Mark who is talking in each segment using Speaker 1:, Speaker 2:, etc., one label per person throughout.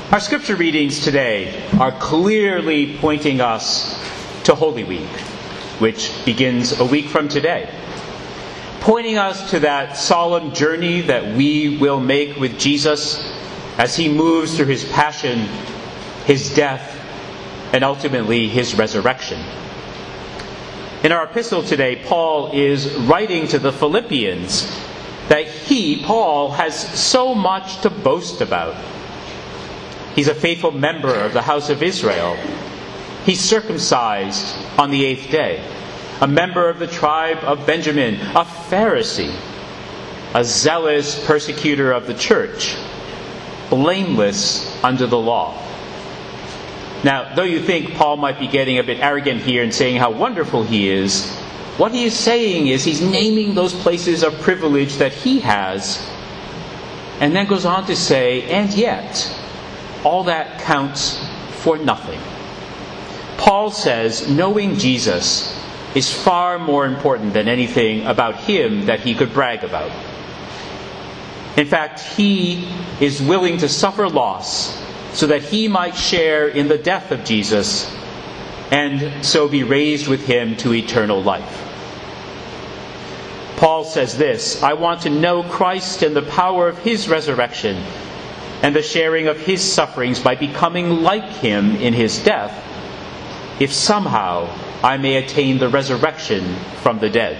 Speaker 1: Our scripture readings today are clearly pointing us to Holy Week, which begins a week from today. Pointing us to that solemn journey that we will make with Jesus as he moves through his passion, his death, and ultimately his resurrection. In our epistle today, Paul is writing to the Philippians that Paul, has so much to boast about. He's a faithful member of the house of Israel. He's circumcised on the 8th day. A member of the tribe of Benjamin. A Pharisee. A zealous persecutor of the church. Blameless under the law. Now, though you think Paul might be getting a bit arrogant here and saying how wonderful he is, what he is saying is he's naming those places of privilege that he has, and then goes on to say, and yet, all that counts for nothing. Paul says knowing Jesus is far more important than anything about him that he could brag about. In fact, he is willing to suffer loss so that he might share in the death of Jesus and so be raised with him to eternal life. Paul says this, I want to know Christ and the power of his resurrection and the sharing of his sufferings by becoming like him in his death, if somehow I may attain the resurrection from the dead.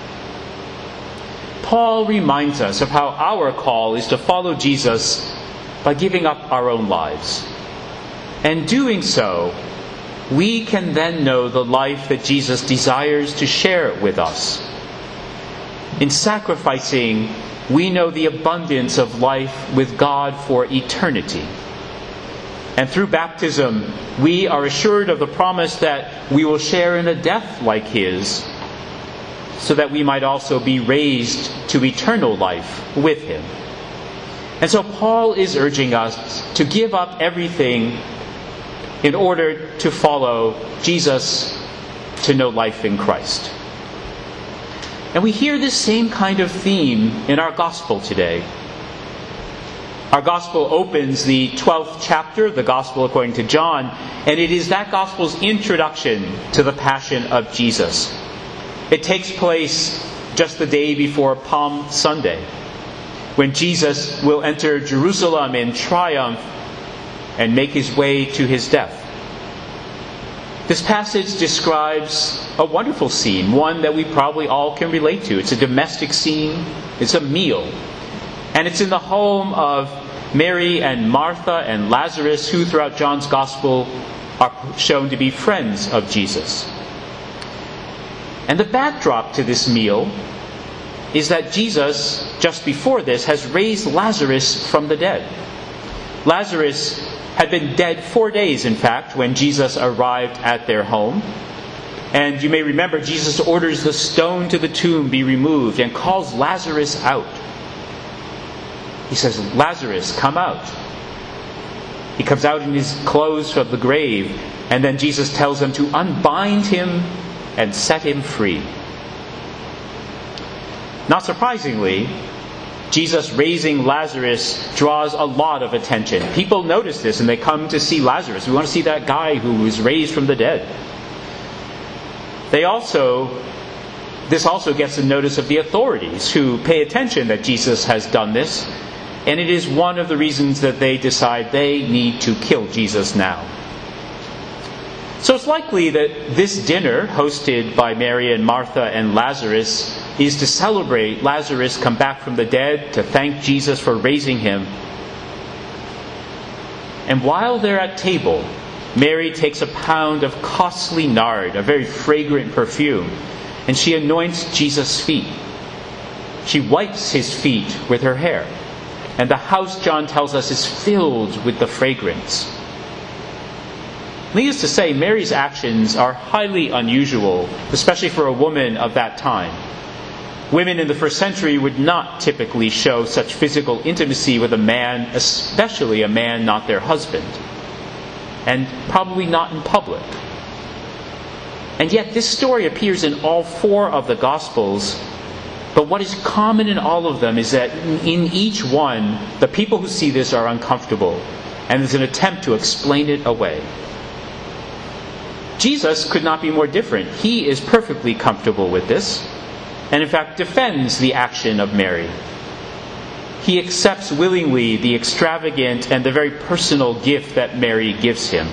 Speaker 1: Paul reminds us of how our call is to follow Jesus by giving up our own lives. And doing so, we can then know the life that Jesus desires to share with us. In sacrificing, we know the abundance of life with God for eternity. And through baptism, we are assured of the promise that we will share in a death like his, so that we might also be raised to eternal life with him. And so Paul is urging us to give up everything in order to follow Jesus, to know life in Christ. And we hear this same kind of theme in our gospel today. Our gospel opens the 12th chapter, the gospel according to John, and it is that gospel's introduction to the passion of Jesus. It takes place just the day before Palm Sunday, when Jesus will enter Jerusalem in triumph and make his way to his death. This passage describes a wonderful scene, one that we probably all can relate to. It's a domestic scene. It's a meal. And it's in the home of Mary and Martha and Lazarus, who throughout John's Gospel are shown to be friends of Jesus. And the backdrop to this meal is that Jesus, just before this, has raised Lazarus from the dead. Lazarus had been dead 4 days, in fact, when Jesus arrived at their home. And you may remember Jesus orders the stone to the tomb be removed and calls Lazarus out. He says, Lazarus, come out. He comes out in his clothes from the grave, and then Jesus tells them to unbind him and set him free. Not surprisingly, Jesus raising Lazarus draws a lot of attention. People notice this and they come to see Lazarus. We want to see that guy who was raised from the dead. This also gets the notice of the authorities, who pay attention that Jesus has done this. And it is one of the reasons that they decide they need to kill Jesus now. So it's likely that this dinner, hosted by Mary and Martha and Lazarus, is to celebrate Lazarus come back from the dead, to thank Jesus for raising him. And while they're at table, Mary takes a pound of costly nard, a very fragrant perfume, and she anoints Jesus' feet. She wipes his feet with her hair. And the house, John tells us, is filled with the fragrance. Needless to say, Mary's actions are highly unusual, especially for a woman of that time. Women in the first century would not typically show such physical intimacy with a man, especially a man not their husband. And probably not in public. And yet this story appears in all 4 of the Gospels. But what is common in all of them is that in each one, the people who see this are uncomfortable. and there's an attempt to explain it away. Jesus could not be more different. He is perfectly comfortable with this, and in fact defends the action of Mary. He accepts willingly the extravagant and the very personal gift that Mary gives him.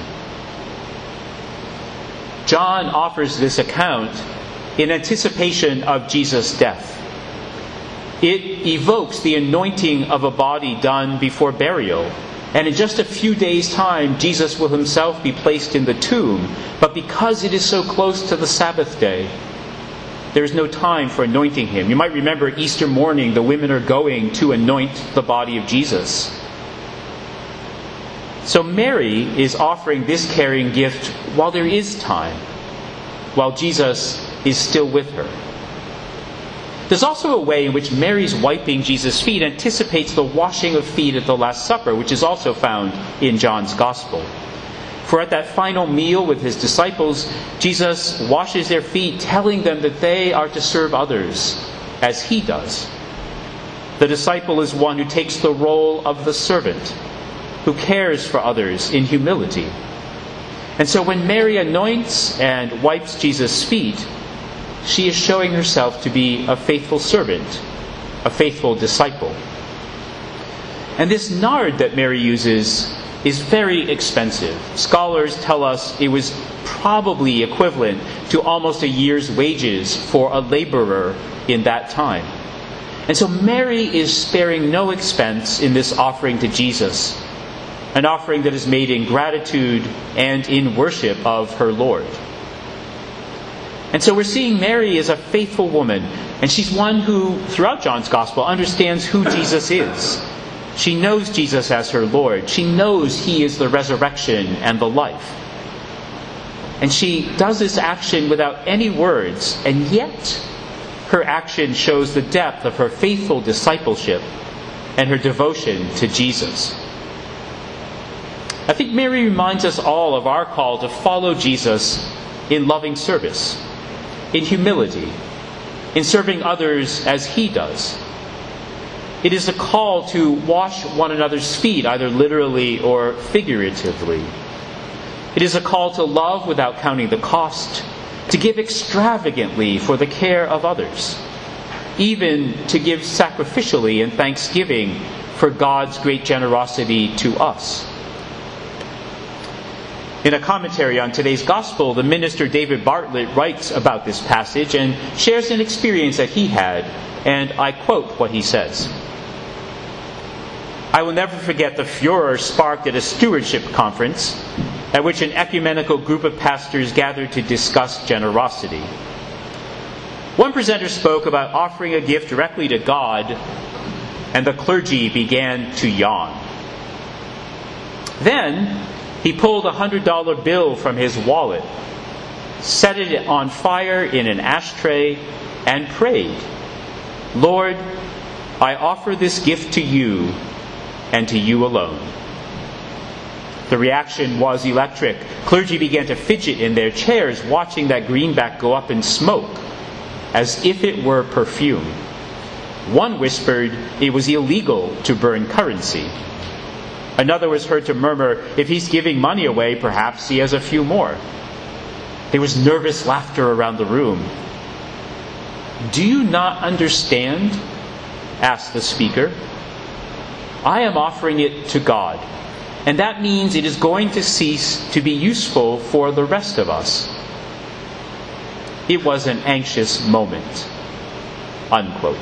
Speaker 1: John offers this account in anticipation of Jesus' death. It evokes the anointing of a body done before burial. And in just a few days' time, Jesus will himself be placed in the tomb. But because it is so close to the Sabbath day, there is no time for anointing him. You might remember Easter morning, the women are going to anoint the body of Jesus. So Mary is offering this caring gift while there is time, while Jesus is still with her. There's also a way in which Mary's wiping Jesus' feet anticipates the washing of feet at the Last Supper, which is also found in John's Gospel. For at that final meal with his disciples, Jesus washes their feet, telling them that they are to serve others as he does. The disciple is one who takes the role of the servant, who cares for others in humility. And so when Mary anoints and wipes Jesus' feet, she is showing herself to be a faithful servant, a faithful disciple. And this nard that Mary uses is very expensive. Scholars tell us it was probably equivalent to almost a year's wages for a laborer in that time. And so Mary is sparing no expense in this offering to Jesus, an offering that is made in gratitude and in worship of her Lord. And so we're seeing Mary as a faithful woman, and she's one who, throughout John's Gospel, understands who Jesus is. She knows Jesus as her Lord. She knows he is the resurrection and the life. And she does this action without any words, and yet her action shows the depth of her faithful discipleship and her devotion to Jesus. I think Mary reminds us all of our call to follow Jesus in loving service, in humility, in serving others as he does. It is a call to wash one another's feet, either literally or figuratively. It is a call to love without counting the cost, to give extravagantly for the care of others, even to give sacrificially in thanksgiving for God's great generosity to us. In a commentary on today's Gospel, the minister David Bartlett writes about this passage and shares an experience that he had, and I quote what he says. I will never forget the furor sparked at a stewardship conference at which an ecumenical group of pastors gathered to discuss generosity. One presenter spoke about offering a gift directly to God, and the clergy began to yawn. Then he pulled a $100 bill from his wallet, set it on fire in an ashtray, and prayed, Lord, I offer this gift to you and to you alone. The reaction was electric. Clergy began to fidget in their chairs, watching that greenback go up in smoke, as if it were perfume. One whispered it was illegal to burn currency. Another was heard to murmur, if he's giving money away, perhaps he has a few more. There was nervous laughter around the room. Do you not understand? Asked the speaker. I am offering it to God, and that means it is going to cease to be useful for the rest of us. It was an anxious moment. Unquote.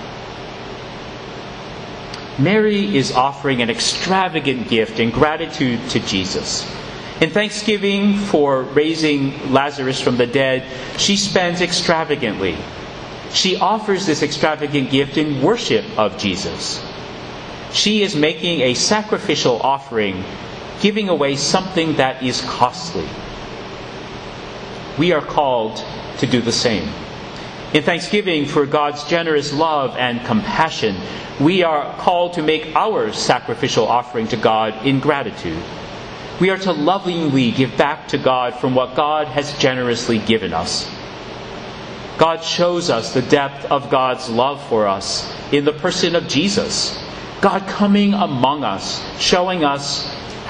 Speaker 1: Mary is offering an extravagant gift in gratitude to Jesus. In thanksgiving for raising Lazarus from the dead, she spends extravagantly. She offers this extravagant gift in worship of Jesus. She is making a sacrificial offering, giving away something that is costly. We are called to do the same. In thanksgiving for God's generous love and compassion, we are called to make our sacrificial offering to God in gratitude. We are to lovingly give back to God from what God has generously given us. God shows us the depth of God's love for us in the person of Jesus. God coming among us, showing us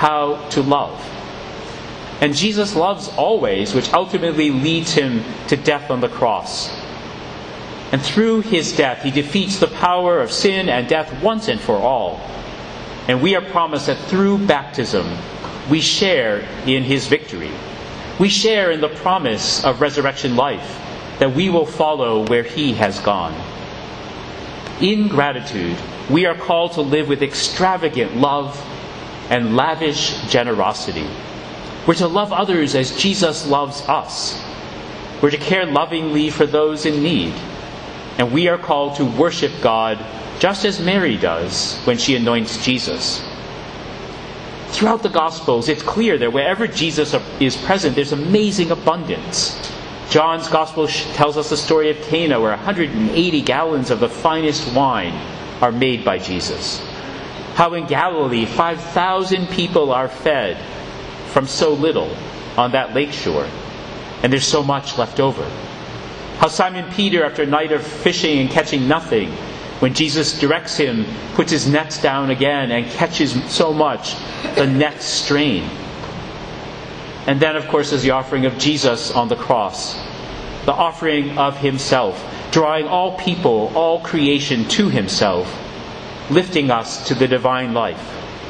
Speaker 1: how to love. And Jesus loves always, which ultimately leads him to death on the cross. And through his death, he defeats the power of sin and death once and for all. And we are promised that through baptism, we share in his victory. We share in the promise of resurrection life, that we will follow where he has gone. In gratitude, we are called to live with extravagant love and lavish generosity. We're to love others as Jesus loves us. We're to care lovingly for those in need. And we are called to worship God just as Mary does when she anoints Jesus. Throughout the Gospels, it's clear that wherever Jesus is present, there's amazing abundance. John's Gospel tells us the story of Cana, where 180 gallons of the finest wine are made by Jesus. How in Galilee, 5,000 people are fed from so little on that lakeshore, and there's so much left over. How Simon Peter, after a night of fishing and catching nothing, when Jesus directs him, puts his nets down again and catches so much, the nets strain. And then, of course, is the offering of Jesus on the cross, the offering of himself, drawing all people, all creation to himself, lifting us to the divine life.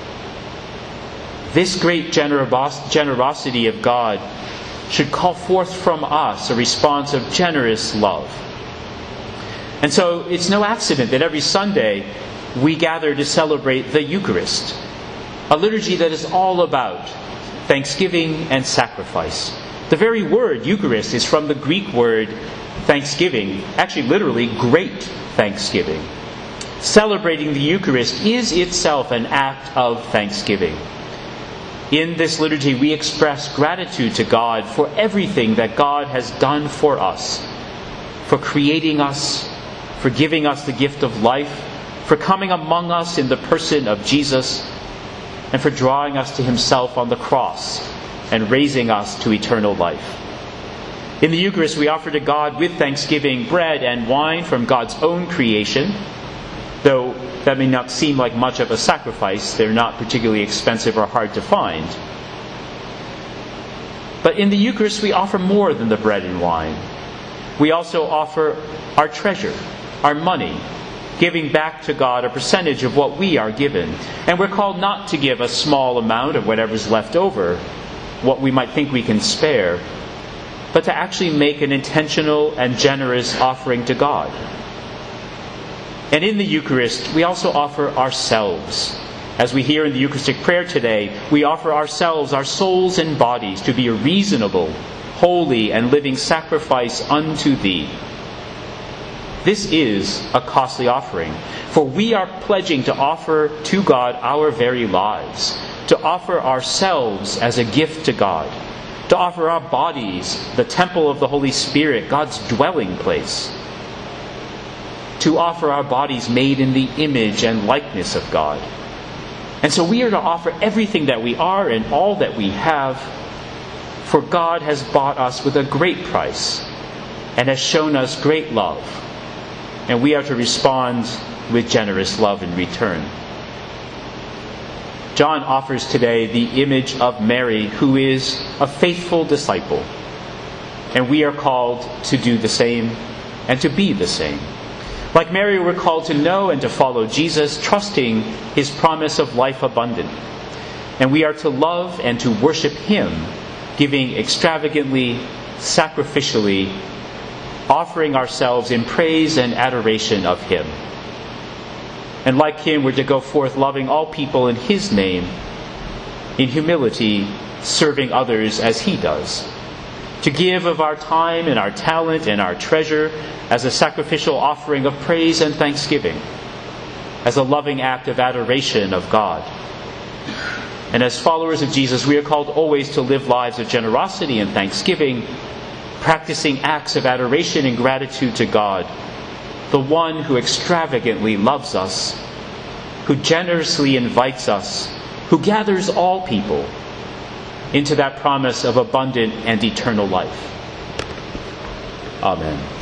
Speaker 1: This great generosity of God should call forth from us a response of generous love. And so it's no accident that every Sunday we gather to celebrate the Eucharist, a liturgy that is all about thanksgiving and sacrifice. The very word Eucharist is from the Greek word thanksgiving, actually literally great thanksgiving. Celebrating the Eucharist is itself an act of thanksgiving. In this liturgy, we express gratitude to God for everything that God has done for us, for creating us, for giving us the gift of life, for coming among us in the person of Jesus, and for drawing us to himself on the cross and raising us to eternal life. In the Eucharist, we offer to God with thanksgiving bread and wine from God's own creation. Though that may not seem like much of a sacrifice, they're not particularly expensive or hard to find. But in the Eucharist, we offer more than the bread and wine. We also offer our treasure, our money, giving back to God a percentage of what we are given. And we're called not to give a small amount of whatever's left over, what we might think we can spare, but to actually make an intentional and generous offering to God. And in the Eucharist, we also offer ourselves. As we hear in the Eucharistic prayer today, we offer ourselves, our souls and bodies, to be a reasonable, holy, and living sacrifice unto Thee. This is a costly offering, for we are pledging to offer to God our very lives, to offer ourselves as a gift to God, to offer our bodies, the temple of the Holy Spirit, God's dwelling place, to offer our bodies made in the image and likeness of God. And so we are to offer everything that we are and all that we have, for God has bought us with a great price and has shown us great love, and we are to respond with generous love in return. John offers today the image of Mary, who is a faithful disciple, and we are called to do the same and to be the same. Like Mary, we're called to know and to follow Jesus, trusting his promise of life abundant. And we are to love and to worship him, giving extravagantly, sacrificially, offering ourselves in praise and adoration of him. And like him, we're to go forth loving all people in his name, in humility, serving others as he does. To give of our time and our talent and our treasure as a sacrificial offering of praise and thanksgiving, as a loving act of adoration of God. And as followers of Jesus, we are called always to live lives of generosity and thanksgiving, practicing acts of adoration and gratitude to God, the one who extravagantly loves us, who generously invites us, who gathers all people into that promise of abundant and eternal life. Amen.